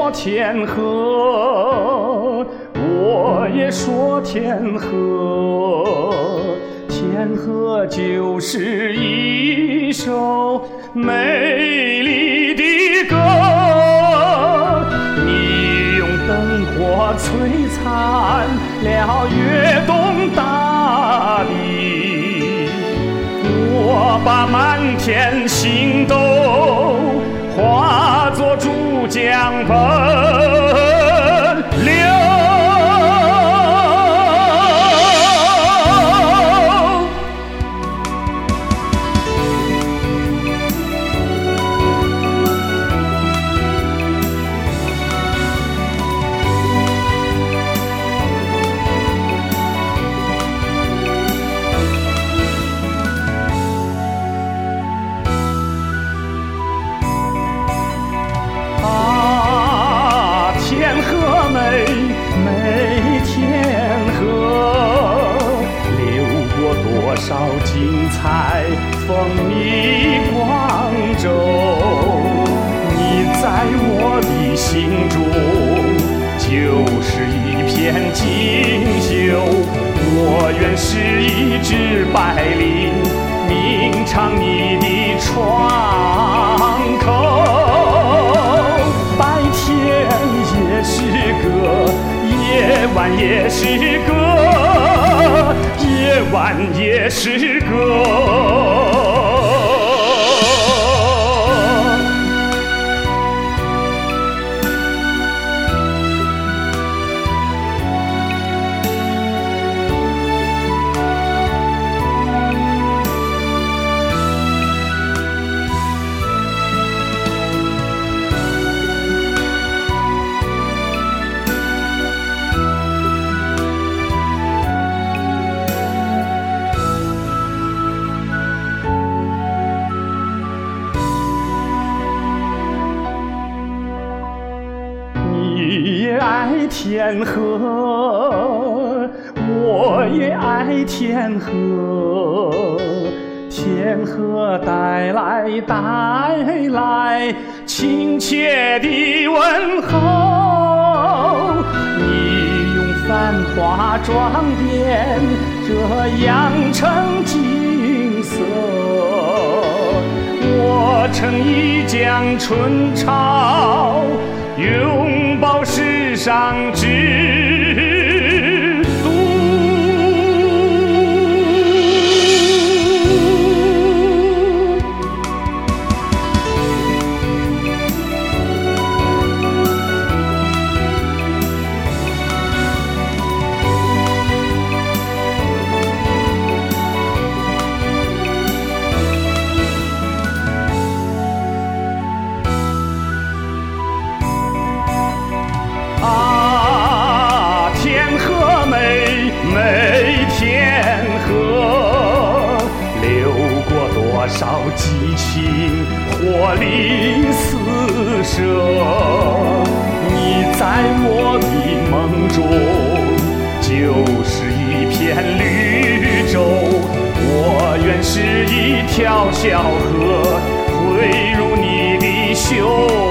说天河，我也说天河，天河就是一首美丽的歌。你用灯火璀璨了跃动大地，我把满天星斗化作珠江奔流。天河美，美天河，流过多少精彩风靡广州。你在我的心中就是一片锦绣，我愿是一只白羚，鸣唱你的窗口。白天也是歌，夜晚也是歌，夜晚也是歌。你也爱天河，我也爱天河，天河带来亲切的问候。你用繁华装点这阳城景色，我乘一江春潮，拥抱世上之都。天河美，美天河，流过多少激情，活力四射。你在我的梦中就是一片绿洲，我愿是一条小河，汇入你的胸